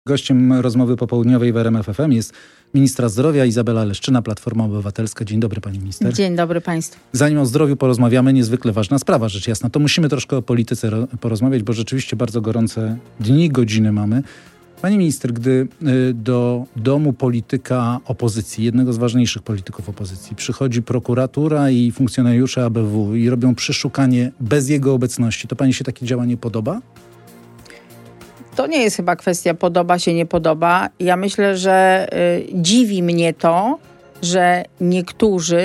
Gościem rozmowy popołudniowej w RMF FM jest ministra zdrowia Izabela Leszczyna, Platforma Obywatelska. Dzień dobry, pani minister. Dzień dobry państwu. Zanim o zdrowiu porozmawiamy, niezwykle ważna sprawa, rzecz jasna, to musimy troszkę o polityce porozmawiać, bo rzeczywiście bardzo gorące dni, godziny mamy. Pani minister, gdy do domu polityka opozycji, jednego z ważniejszych polityków opozycji, przychodzi prokuratura i funkcjonariusze ABW i robią przeszukanie bez jego obecności, to pani się takie działanie podoba? To nie jest chyba kwestia podoba się, nie podoba. Ja myślę, że dziwi mnie to, że niektórzy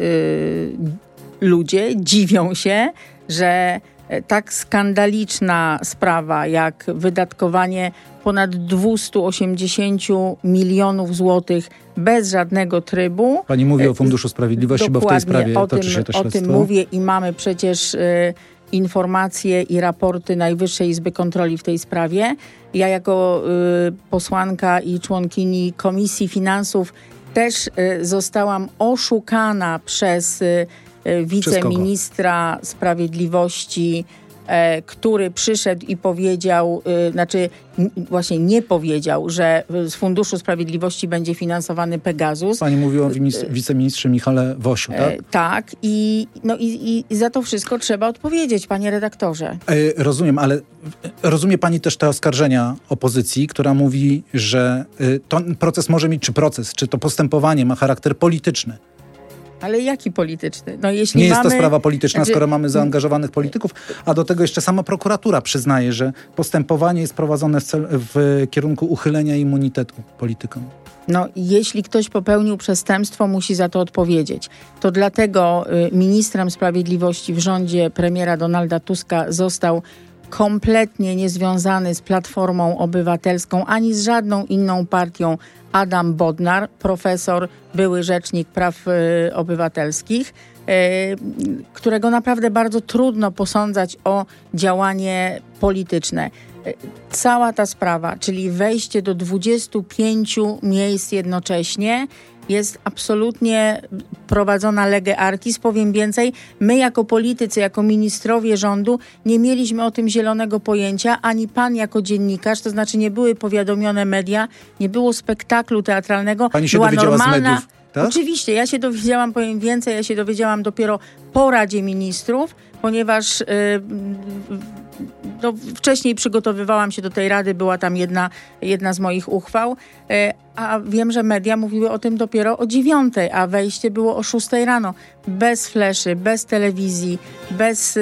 ludzie dziwią się, że tak skandaliczna sprawa jak wydatkowanie ponad 280 milionów złotych bez żadnego trybu. Pani mówi o Funduszu Sprawiedliwości, bo w tej sprawie toczy się to śledztwo. O tym mówię i mamy przecież informacje i raporty Najwyższej Izby Kontroli w tej sprawie. Ja jako posłanka i członkini Komisji Finansów też zostałam oszukana przez wiceministra Sprawiedliwości, który przyszedł i powiedział, właśnie nie powiedział, że z Funduszu Sprawiedliwości będzie finansowany Pegasus. Pani mówi o wiceministrze Michale Wosiu, tak? Tak. I za to wszystko trzeba odpowiedzieć, panie redaktorze. Rozumiem, ale rozumie pani też te oskarżenia opozycji, która mówi, że ten proces może mieć, czy to postępowanie ma charakter polityczny. Ale jaki polityczny? No, jeśli nie jest to sprawa polityczna, skoro mamy zaangażowanych polityków, a do tego jeszcze sama prokuratura przyznaje, że postępowanie jest prowadzone w kierunku uchylenia immunitetu politykom. No, jeśli ktoś popełnił przestępstwo, musi za to odpowiedzieć. To dlatego ministrem sprawiedliwości w rządzie premiera Donalda Tuska został kompletnie niezwiązany z Platformą Obywatelską, ani z żadną inną partią Adam Bodnar, profesor, były rzecznik praw obywatelskich, którego naprawdę bardzo trudno posądzać o działanie polityczne. Cała ta sprawa, czyli wejście do 25 miejsc jednocześnie, jest absolutnie prowadzona lege artis. Powiem więcej, my jako politycy, jako ministrowie rządu nie mieliśmy o tym zielonego pojęcia, ani pan jako dziennikarz, to znaczy nie były powiadomione media, nie było spektaklu teatralnego. Pani się dowiedziała z mediów, tak? Oczywiście, ja się dowiedziałam, powiem więcej, ja się dowiedziałam dopiero po Radzie Ministrów, ponieważ wcześniej przygotowywałam się do tej rady, była tam jedna z moich uchwał, a wiem, że media mówiły o tym dopiero o 9:00, a wejście było o 6:00 rano. Bez fleszy, bez telewizji, bez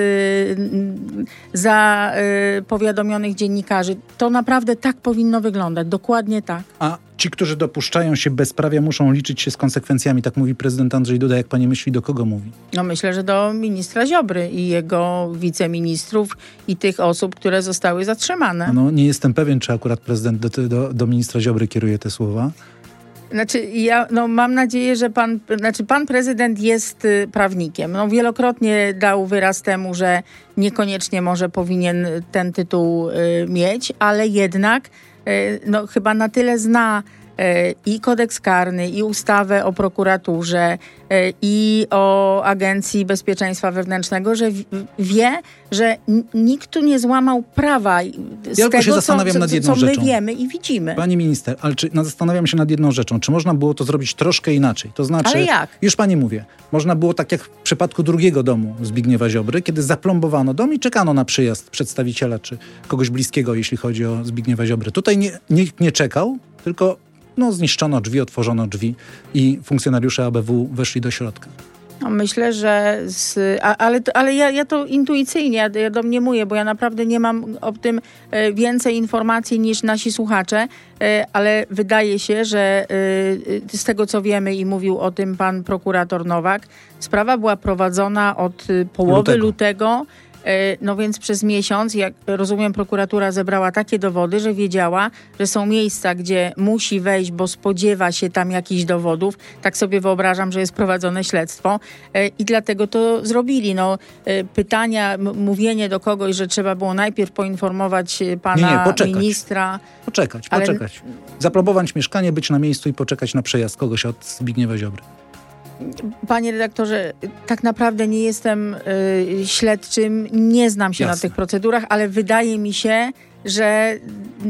zapowiadomionych dziennikarzy. To naprawdę tak powinno wyglądać, dokładnie tak. A ci, którzy dopuszczają się bezprawia, muszą liczyć się z konsekwencjami, tak mówi prezydent Andrzej Duda. Jak pani myśli, do kogo mówi? No myślę, że do ministra Ziobry i jego wiceministrów i tych osób, które zostały zatrzymane. No nie jestem pewien, czy akurat prezydent do ministra Ziobry kieruje te słowa. Znaczy, ja mam nadzieję, że pan prezydent jest prawnikiem. No, wielokrotnie dał wyraz temu, że niekoniecznie może powinien ten tytuł mieć, ale jednak chyba na tyle zna i kodeks karny, i ustawę o prokuraturze, i o Agencji Bezpieczeństwa Wewnętrznego, że wie, że nikt tu nie złamał prawa z tego, się zastanawiam nad jedną co my rzeczą. wiemy i widzimy. Pani minister, ale zastanawiam się nad jedną rzeczą. Czy można było to zrobić troszkę inaczej? To znaczy, ale jak? Już pani mówię, można było tak jak w przypadku drugiego domu Zbigniewa Ziobry, kiedy zaplombowano dom i czekano na przyjazd przedstawiciela czy kogoś bliskiego, jeśli chodzi o Zbigniewa Ziobry. Tutaj nikt nie czekał, tylko zniszczono drzwi, otworzono drzwi i funkcjonariusze ABW weszli do środka. No myślę, że ale ja to intuicyjnie ja domniemuję, bo ja naprawdę nie mam o tym więcej informacji niż nasi słuchacze, ale wydaje się, że z tego co wiemy i mówił o tym pan prokurator Nowak, sprawa była prowadzona od połowy lutego. No więc przez miesiąc, jak rozumiem, prokuratura zebrała takie dowody, że wiedziała, że są miejsca, gdzie musi wejść, bo spodziewa się tam jakichś dowodów. Tak sobie wyobrażam, że jest prowadzone śledztwo i dlatego to zrobili. Pytania, mówienie do kogoś, że trzeba było najpierw poinformować pana ministra. Poczekać. Zaprobować mieszkanie, być na miejscu i poczekać na przejazd kogoś od Zbigniewa Ziobry. Panie redaktorze, tak naprawdę nie jestem śledczym, nie znam się na tych procedurach, ale wydaje mi się, że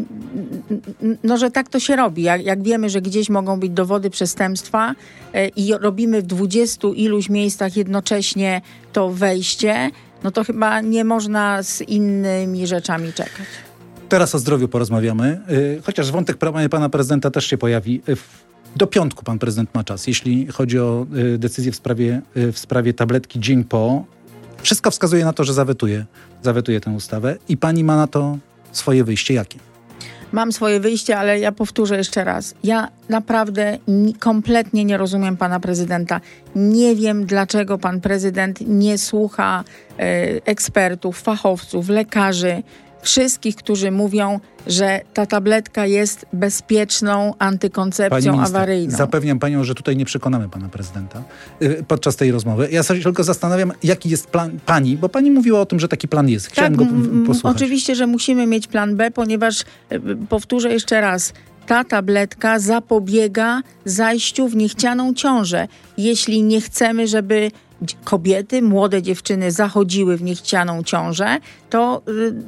tak to się robi. Jak wiemy, że gdzieś mogą być dowody przestępstwa i robimy w 20 iluś miejscach jednocześnie to wejście, no to chyba nie można z innymi rzeczami czekać. Teraz o zdrowiu porozmawiamy, chociaż wątek pana prezydenta też się pojawi. Do piątku pan prezydent ma czas, jeśli chodzi o decyzję w sprawie tabletki dzień po. Wszystko wskazuje na to, że zawetuje tę ustawę i pani ma na to swoje wyjście. Jakie? Mam swoje wyjście, ale ja powtórzę jeszcze raz. Ja naprawdę kompletnie nie rozumiem pana prezydenta. Nie wiem, dlaczego pan prezydent nie słucha ekspertów, fachowców, lekarzy, wszystkich, którzy mówią, że ta tabletka jest bezpieczną antykoncepcją awaryjną. Zapewniam panią, że tutaj nie przekonamy pana prezydenta podczas tej rozmowy. Ja sobie tylko zastanawiam, jaki jest plan pani, bo pani mówiła o tym, że taki plan jest. Chciałem go posłuchać. Oczywiście, że musimy mieć plan B, ponieważ, powtórzę jeszcze raz, ta tabletka zapobiega zajściu w niechcianą ciążę. Jeśli nie chcemy, żeby kobiety, młode dziewczyny zachodziły w niechcianą ciążę, to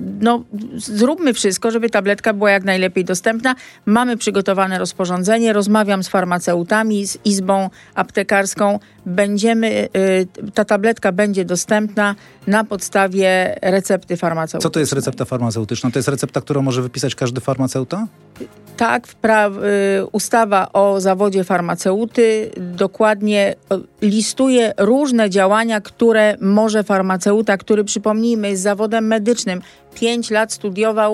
zróbmy wszystko, żeby tabletka była jak najlepiej dostępna. Mamy przygotowane rozporządzenie, rozmawiam z farmaceutami, z izbą aptekarską. Ta tabletka będzie dostępna na podstawie recepty farmaceutycznej. Co to jest recepta farmaceutyczna? To jest recepta, którą może wypisać każdy farmaceuta? Tak, ustawa o zawodzie farmaceuty dokładnie listuje różne działania, które może farmaceuta, który, przypomnijmy, jest zawodem medycznym, 5 lat studiował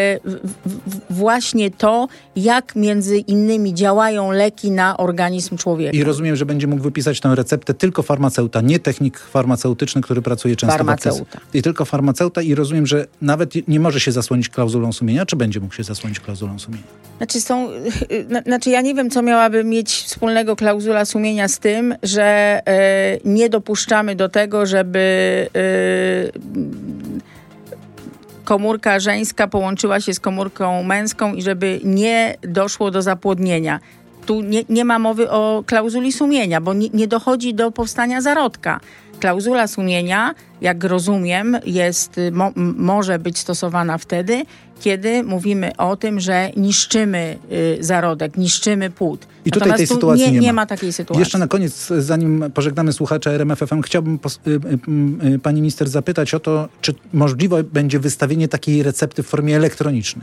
właśnie to, jak między innymi działają leki na organizm człowieka. I rozumiem, że będzie mógł wypisać tę receptę tylko farmaceuta, nie technik farmaceutyczny, który pracuje często farmaceuta. I tylko farmaceuta i rozumiem, że nawet nie może się zasłonić klauzulą sumienia, czy będzie mógł się zasłonić klauzulą sumienia? Znaczy ja nie wiem, co miałaby mieć wspólnego klauzula sumienia z tym, że nie dopuszczamy do tego, żeby komórka żeńska połączyła się z komórką męską i żeby nie doszło do zapłodnienia. Tu nie ma mowy o klauzuli sumienia, bo nie dochodzi do powstania zarodka. Klauzula sumienia, jak rozumiem, może być stosowana wtedy, kiedy mówimy o tym, że niszczymy zarodek, niszczymy płód. I tutaj tej sytuacji nie ma takiej sytuacji. Jeszcze na koniec, zanim pożegnamy słuchacza RMF FM, chciałbym pani minister zapytać o to, czy możliwe będzie wystawienie takiej recepty w formie elektronicznej?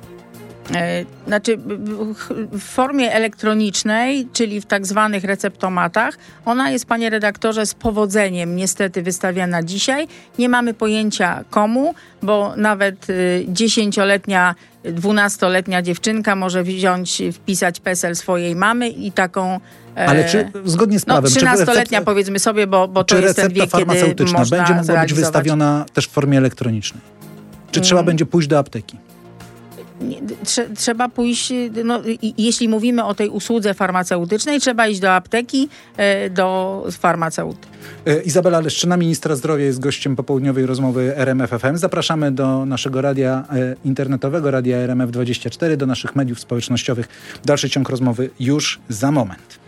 Znaczy w formie elektronicznej, czyli w tak zwanych receptomatach, ona jest, panie redaktorze, z powodzeniem niestety wystawiana dzisiaj. Nie mamy pojęcia komu, bo nawet 10-letnia, 12-letnia dziewczynka może wpisać PESEL swojej mamy i taką... Ale czy zgodnie z prawem... 13-letnia powiedzmy sobie, bo to jest ten wiek, kiedy można będzie mogła być wystawiona też w formie elektronicznej? Czy trzeba będzie pójść do apteki? Trzeba pójść, jeśli mówimy o tej usłudze farmaceutycznej, trzeba iść do apteki, do farmaceuty. Izabela Leszczyna, ministra zdrowia, jest gościem popołudniowej rozmowy RMF FM. Zapraszamy do naszego radia internetowego, radia RMF24, do naszych mediów społecznościowych. Dalszy ciąg rozmowy już za moment.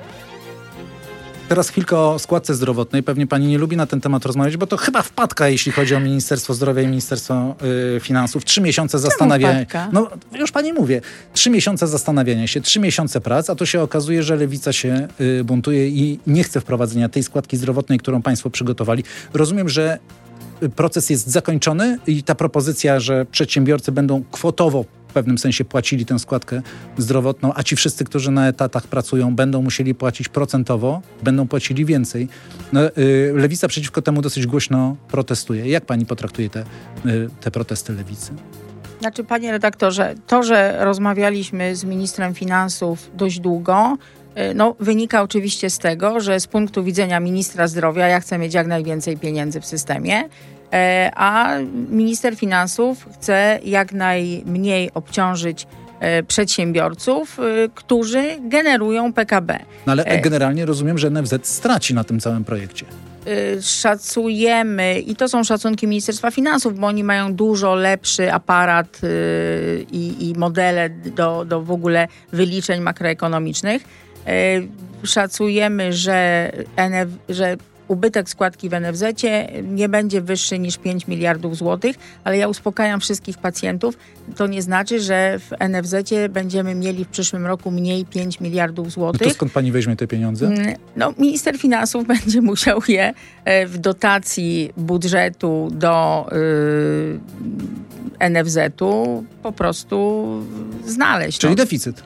Teraz chwilkę o składce zdrowotnej. Pewnie pani nie lubi na ten temat rozmawiać, bo to chyba wpadka, jeśli chodzi o Ministerstwo Zdrowia i Ministerstwo Finansów. 3 miesiące zastanawiania. No już pani mówię. 3 miesiące zastanawiania się, 3 miesiące prac, a tu się okazuje, że Lewica się buntuje i nie chce wprowadzenia tej składki zdrowotnej, którą państwo przygotowali. Rozumiem, że proces jest zakończony i ta propozycja, że przedsiębiorcy będą kwotowo w pewnym sensie płacili tę składkę zdrowotną, a ci wszyscy, którzy na etatach pracują, będą musieli płacić procentowo, będą płacili więcej. Lewica przeciwko temu dosyć głośno protestuje. Jak pani potraktuje te protesty Lewicy? Znaczy, panie redaktorze, to, że rozmawialiśmy z ministrem finansów dość długo, wynika oczywiście z tego, że z punktu widzenia ministra zdrowia ja chcę mieć jak najwięcej pieniędzy w systemie, a minister finansów chce jak najmniej obciążyć przedsiębiorców, którzy generują PKB. No ale generalnie rozumiem, że NFZ straci na tym całym projekcie. Szacujemy, i to są szacunki Ministerstwa Finansów, bo oni mają dużo lepszy aparat i modele do w ogóle wyliczeń makroekonomicznych. Szacujemy, że ubytek składki w NFZ-cie nie będzie wyższy niż 5 miliardów złotych, ale ja uspokajam wszystkich pacjentów. To nie znaczy, że w NFZ-cie będziemy mieli w przyszłym roku mniej 5 miliardów złotych. No to skąd pani weźmie te pieniądze? No, minister finansów będzie musiał je w dotacji budżetu do NFZ-u po prostu znaleźć. Czyli deficyt.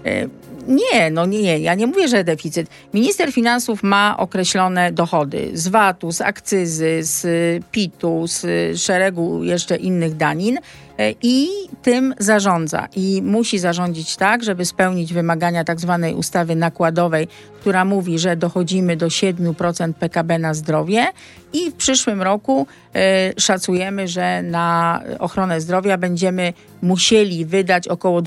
Nie, ja nie mówię, że deficyt. Minister finansów ma określone dochody z VAT-u, z akcyzy, z PIT-u, z szeregu jeszcze innych danin i tym zarządza. I musi zarządzić tak, żeby spełnić wymagania tak zwanej ustawy nakładowej, która mówi, że dochodzimy do 7% PKB na zdrowie i w przyszłym roku szacujemy, że na ochronę zdrowia będziemy musieli wydać około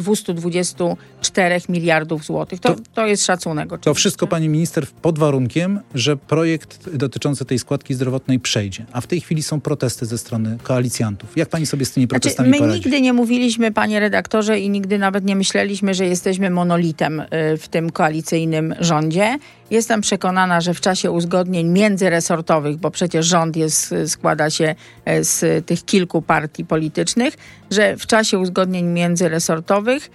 224 miliardów złotych. To jest szacunek oczywiście. To wszystko, pani minister, pod warunkiem, że projekt dotyczący tej składki zdrowotnej przejdzie. A w tej chwili są protesty ze strony koalicjantów. Jak pani sobie z tymi protestami poradzi? My nigdy nie mówiliśmy, panie redaktorze, i nigdy nawet nie myśleliśmy, że jesteśmy monolitem w tym koalicyjnym rządzie. Jestem przekonana, że w czasie uzgodnień międzyresortowych, bo przecież rząd składa się z tych kilku partii politycznych, że w czasie uzgodnień międzyresortowych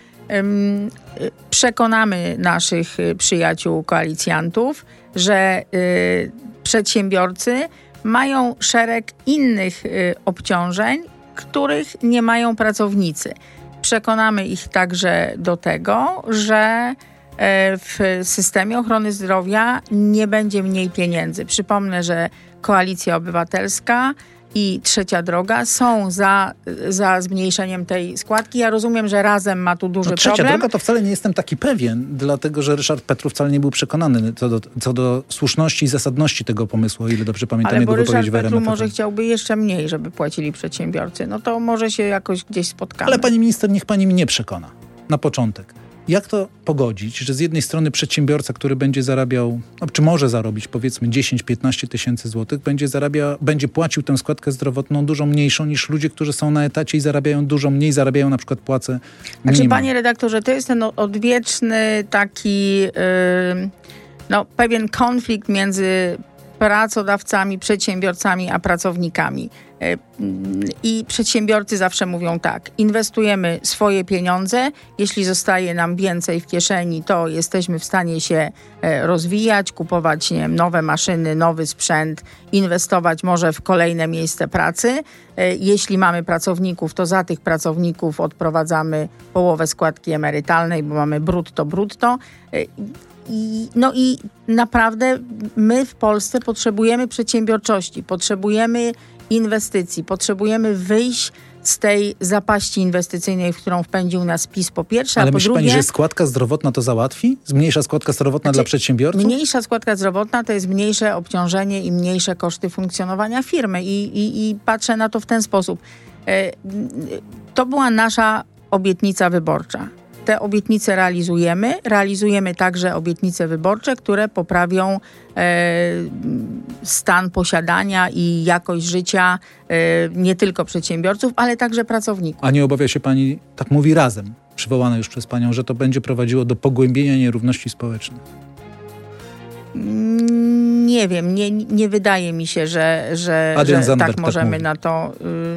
przekonamy naszych przyjaciół koalicjantów, że przedsiębiorcy mają szereg innych obciążeń, których nie mają pracownicy. Przekonamy ich także do tego, że w systemie ochrony zdrowia nie będzie mniej pieniędzy. Przypomnę, że Koalicja Obywatelska i Trzecia Droga są za zmniejszeniem tej składki. Ja rozumiem, że Razem ma tu duży problem. Trzecia Droga to wcale nie jestem taki pewien, dlatego że Ryszard Petru wcale nie był przekonany co do słuszności i zasadności tego pomysłu, o ile dobrze pamiętam jego wypowiedź w RMF. Ale Ryszard Petru może chciałby jeszcze mniej, żeby płacili przedsiębiorcy. No to może się jakoś gdzieś spotkamy. Ale pani minister, niech pani mnie przekona na początek. Jak to pogodzić, że z jednej strony przedsiębiorca, który będzie zarabiał, czy może zarobić powiedzmy 10-15 tysięcy złotych, będzie płacił tę składkę zdrowotną dużo mniejszą niż ludzie, którzy są na etacie i zarabiają dużo mniej, zarabiają na przykład płacę minimalną. Znaczy, panie redaktorze, to jest ten odwieczny taki pewien konflikt między pracodawcami, przedsiębiorcami, a pracownikami. I przedsiębiorcy zawsze mówią tak: inwestujemy swoje pieniądze, jeśli zostaje nam więcej w kieszeni, to jesteśmy w stanie się rozwijać, kupować nowe maszyny, nowy sprzęt, inwestować może w kolejne miejsce pracy. Jeśli mamy pracowników, to za tych pracowników odprowadzamy połowę składki emerytalnej, bo mamy brutto. I naprawdę my w Polsce potrzebujemy przedsiębiorczości, potrzebujemy inwestycji, potrzebujemy wyjść z tej zapaści inwestycyjnej, w którą wpędził nas PiS, po pierwsze, ale a po myśli drugie... pani, że składka zdrowotna to załatwi? Zmniejsza składka zdrowotna dla przedsiębiorców? Mniejsza składka zdrowotna to jest mniejsze obciążenie i mniejsze koszty funkcjonowania firmy. I patrzę na to w ten sposób. To była nasza obietnica wyborcza. Te obietnice realizujemy także obietnice wyborcze, które poprawią stan posiadania i jakość życia nie tylko przedsiębiorców, ale także pracowników. A nie obawia się pani, tak mówi Razem, przywołane już przez panią, że to będzie prowadziło do pogłębienia nierówności społecznych? Nie wiem, nie wydaje mi się, że tak możemy na to...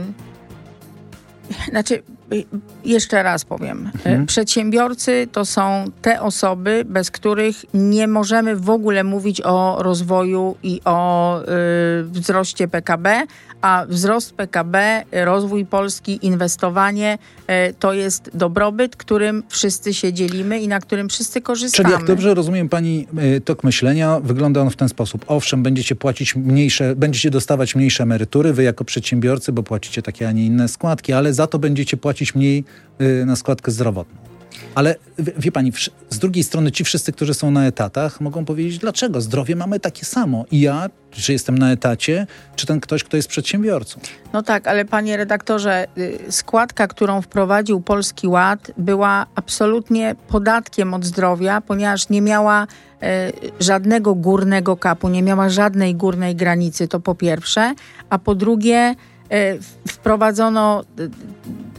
Znaczy, jeszcze raz powiem. Przedsiębiorcy to są te osoby, bez których nie możemy w ogóle mówić o rozwoju i o wzroście PKB, a wzrost PKB, rozwój Polski, inwestowanie to jest dobrobyt, którym wszyscy się dzielimy i na którym wszyscy korzystamy. Czyli jak dobrze rozumiem pani tok myślenia, wygląda on w ten sposób. Owszem, będziecie dostawać mniejsze emerytury, wy jako przedsiębiorcy, bo płacicie takie, a nie inne składki, ale za to będziecie płacić mniej na składkę zdrowotną. Ale wie pani, z drugiej strony ci wszyscy, którzy są na etatach, mogą powiedzieć, dlaczego? Zdrowie mamy takie samo. I ja, czy jestem na etacie, czy ten ktoś, kto jest przedsiębiorcą. No tak, ale panie redaktorze, składka, którą wprowadził Polski Ład, była absolutnie podatkiem od zdrowia, ponieważ nie miała żadnego górnego kapu, nie miała żadnej górnej granicy, to po pierwsze, a po drugie wprowadzono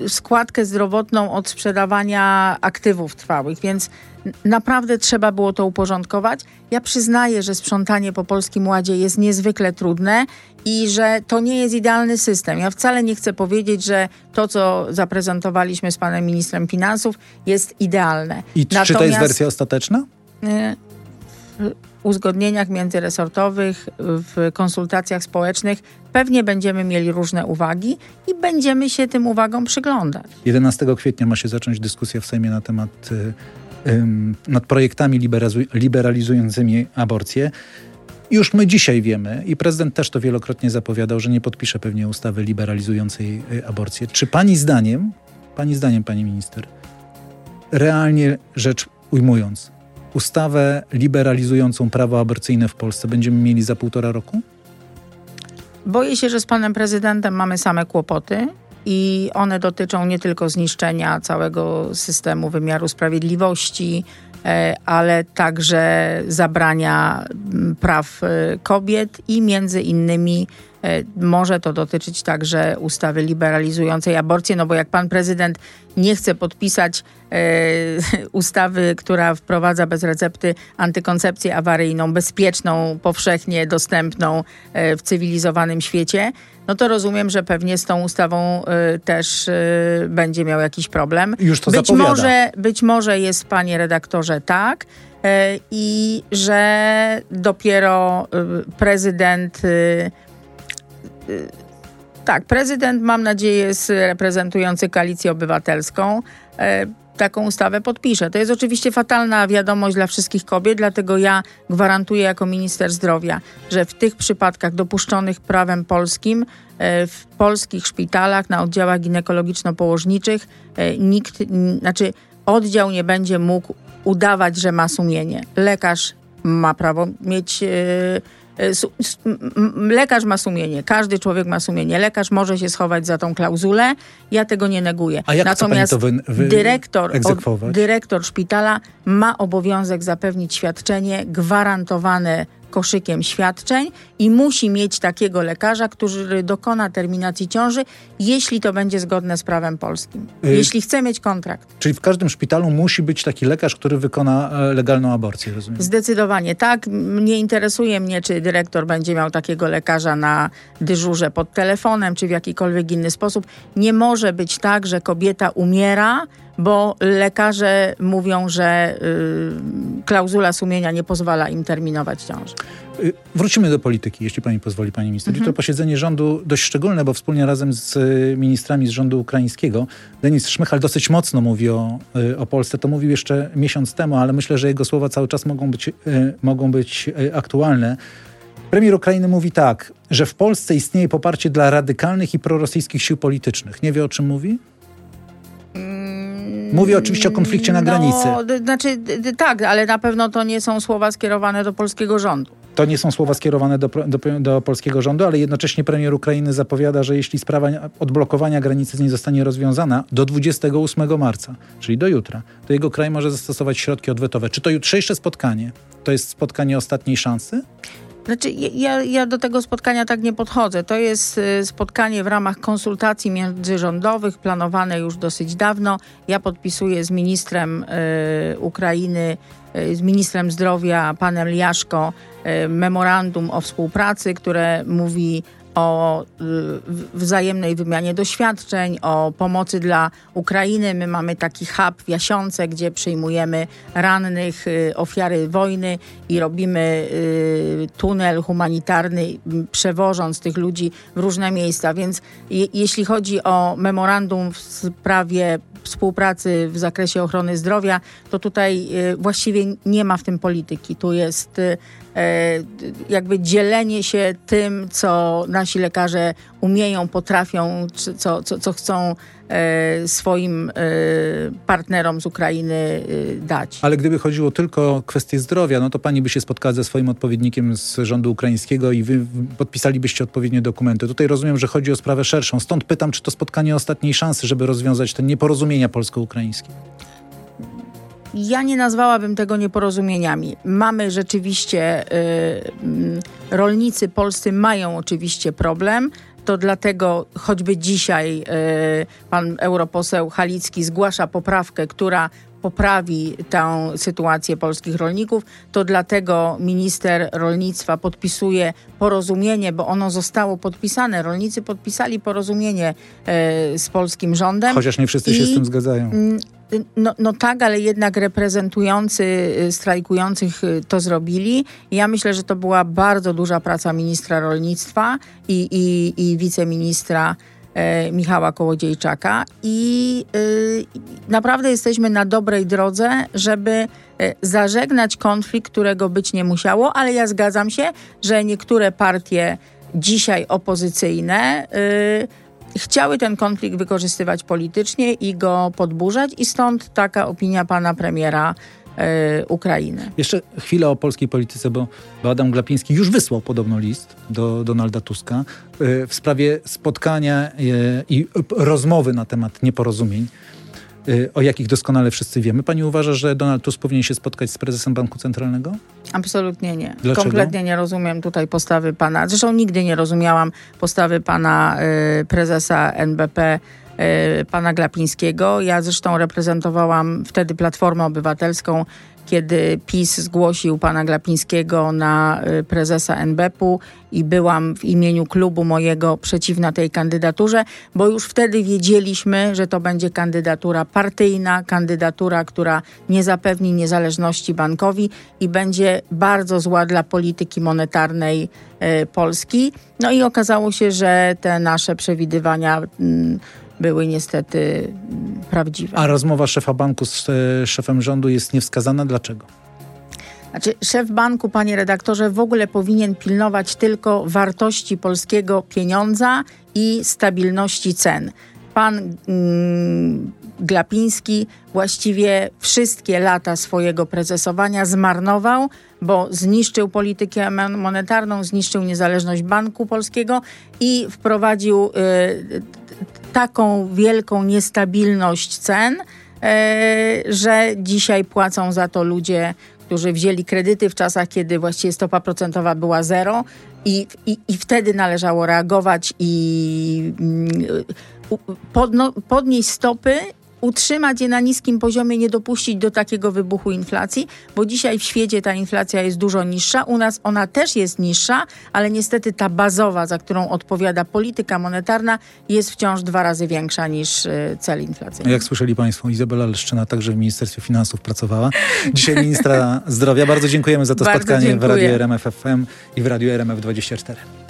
składkę zdrowotną od sprzedawania aktywów trwałych, więc naprawdę trzeba było to uporządkować. Ja przyznaję, że sprzątanie po Polskim Ładzie jest niezwykle trudne i że to nie jest idealny system. Ja wcale nie chcę powiedzieć, że to, co zaprezentowaliśmy z panem ministrem finansów, jest idealne. I czy to jest wersja ostateczna? W uzgodnieniach międzyresortowych, w konsultacjach społecznych pewnie będziemy mieli różne uwagi i będziemy się tym uwagom przyglądać. 11 kwietnia ma się zacząć dyskusja w Sejmie na temat nad projektami liberalizującymi aborcję. Już my dzisiaj wiemy i prezydent też to wielokrotnie zapowiadał, że nie podpisze pewnie ustawy liberalizującej aborcję. Czy pani zdaniem, pani minister, realnie rzecz ujmując, ustawę liberalizującą prawo aborcyjne w Polsce będziemy mieli za 1,5 roku? Boję się, że z panem prezydentem mamy same kłopoty i one dotyczą nie tylko zniszczenia całego systemu wymiaru sprawiedliwości, ale także zabrania praw kobiet i między innymi może to dotyczyć także ustawy liberalizującej aborcję, no bo jak pan prezydent nie chce podpisać ustawy, która wprowadza bez recepty antykoncepcję awaryjną, bezpieczną, powszechnie dostępną w cywilizowanym świecie, no to rozumiem, że pewnie z tą ustawą też będzie miał jakiś problem. Już to zapowiada. Być może jest, panie redaktorze, tak, i że dopiero prezydent... Tak, prezydent, mam nadzieję, reprezentujący Koalicję Obywatelską, taką ustawę podpisze. To jest oczywiście fatalna wiadomość dla wszystkich kobiet, dlatego ja gwarantuję jako minister zdrowia, że w tych przypadkach dopuszczonych prawem polskim w polskich szpitalach, na oddziałach ginekologiczno-położniczych oddział nie będzie mógł udawać, że ma sumienie. Lekarz ma prawo mieć... Lekarz ma sumienie, każdy człowiek ma sumienie. Lekarz może się schować za tą klauzulę, ja tego nie neguję. A jak natomiast dyrektor szpitala ma obowiązek zapewnić świadczenie gwarantowane koszykiem świadczeń i musi mieć takiego lekarza, który dokona terminacji ciąży, jeśli to będzie zgodne z prawem polskim. Jeśli chce mieć kontrakt. Czyli w każdym szpitalu musi być taki lekarz, który wykona legalną aborcję, rozumiem? Zdecydowanie tak. Nie interesuje mnie, czy dyrektor będzie miał takiego lekarza na dyżurze pod telefonem, czy w jakikolwiek inny sposób. Nie może być tak, że kobieta umiera, bo lekarze mówią, że klauzula sumienia nie pozwala im terminować ciąży. Wrócimy do polityki, jeśli pani pozwoli, pani minister. Jutro posiedzenie rządu dość szczególne, bo wspólnie razem z ministrami z rządu ukraińskiego Denis Szmychal dosyć mocno mówi o Polsce. To mówił jeszcze miesiąc temu, ale myślę, że jego słowa cały czas mogą być aktualne. Premier Ukrainy mówi tak, że w Polsce istnieje poparcie dla radykalnych i prorosyjskich sił politycznych. Nie wie, o czym mówi? Mówię oczywiście o konflikcie na granicy. Tak, ale na pewno to nie są słowa skierowane do polskiego rządu. To nie są słowa skierowane do polskiego rządu, ale jednocześnie premier Ukrainy zapowiada, że jeśli sprawa odblokowania granicy nie zostanie rozwiązana do 28 marca, czyli do jutra, to jego kraj może zastosować środki odwetowe. Czy to jutrzejsze spotkanie to jest spotkanie ostatniej szansy? Ja do tego spotkania tak nie podchodzę. To jest spotkanie w ramach konsultacji międzyrządowych, planowane już dosyć dawno. Ja podpisuję z ministrem Ukrainy, z ministrem zdrowia, panem Liaszko, memorandum o współpracy, które mówi o wzajemnej wymianie doświadczeń, o pomocy dla Ukrainy. My mamy taki hub w Jasiące, gdzie przyjmujemy rannych, ofiary wojny i robimy tunel humanitarny, przewożąc tych ludzi w różne miejsca. Więc jeśli chodzi o memorandum w sprawie współpracy w zakresie ochrony zdrowia, to tutaj właściwie nie ma w tym polityki. Tu jest jakby dzielenie się tym, co nasi lekarze umieją, potrafią, co chcą swoim partnerom z Ukrainy dać. Ale gdyby chodziło tylko o kwestię zdrowia, no to pani by się spotkała ze swoim odpowiednikiem z rządu ukraińskiego i wy podpisalibyście odpowiednie dokumenty. Tutaj rozumiem, że chodzi o sprawę szerszą. Stąd pytam, czy to spotkanie ostatniej szansy, żeby rozwiązać te nieporozumienia polsko-ukraińskie? Ja nie nazwałabym tego nieporozumieniami. Mamy rzeczywiście, rolnicy polscy mają oczywiście problem to dlatego choćby dzisiaj pan europoseł Halicki zgłasza poprawkę, która poprawi tę sytuację polskich rolników, to dlatego minister rolnictwa podpisuje porozumienie, bo ono zostało podpisane. Rolnicy podpisali porozumienie z polskim rządem. Chociaż nie wszyscy się z tym zgadzają. No tak, ale jednak reprezentujący strajkujących to zrobili. Ja myślę, że to była bardzo duża praca ministra rolnictwa i wiceministra Michała Kołodziejczaka i naprawdę jesteśmy na dobrej drodze, żeby zażegnać konflikt, którego być nie musiało, ale ja zgadzam się, że niektóre partie dzisiaj opozycyjne chciały ten konflikt wykorzystywać politycznie i go podburzać i stąd taka opinia pana premiera Ukrainy. Jeszcze chwilę o polskiej polityce, bo Adam Glapiński już wysłał podobno list do Donalda Tuska w sprawie spotkania i rozmowy na temat nieporozumień, o jakich doskonale wszyscy wiemy. Pani uważa, że Donald Tusk powinien się spotkać z prezesem Banku Centralnego? Absolutnie nie. Dlaczego? Kompletnie nie rozumiem tutaj postawy pana. Zresztą nigdy nie rozumiałam postawy pana prezesa NBP, pana Glapińskiego. Ja zresztą reprezentowałam wtedy Platformę Obywatelską, kiedy PiS zgłosił pana Glapińskiego na prezesa NBP-u i byłam w imieniu klubu mojego przeciwna tej kandydaturze, bo już wtedy wiedzieliśmy, że to będzie kandydatura partyjna, kandydatura, która nie zapewni niezależności bankowi i będzie bardzo zła dla polityki monetarnej Polski. No i okazało się, że te nasze przewidywania były niestety prawdziwe. A rozmowa szefa banku z szefem rządu jest niewskazana. Dlaczego? Znaczy, szef banku, panie redaktorze, w ogóle powinien pilnować tylko wartości polskiego pieniądza i stabilności cen. Pan Glapiński właściwie wszystkie lata swojego prezesowania zmarnował, bo zniszczył politykę monetarną, zniszczył niezależność Banku Polskiego i wprowadził taką wielką niestabilność cen, że dzisiaj płacą za to ludzie, którzy wzięli kredyty w czasach, kiedy właściwie stopa procentowa była zero i wtedy należało reagować i podnieść stopy, utrzymać je na niskim poziomie, nie dopuścić do takiego wybuchu inflacji, bo dzisiaj w świecie ta inflacja jest dużo niższa. U nas ona też jest niższa, ale niestety ta bazowa, za którą odpowiada polityka monetarna, jest wciąż 2 razy większa niż cel inflacyjny. Jak słyszeli państwo, Izabela Leszczyna także w Ministerstwie Finansów pracowała. Dzisiaj ministra zdrowia. Bardzo dziękujemy za to spotkanie w Radiu RMF FM i w Radiu RMF24.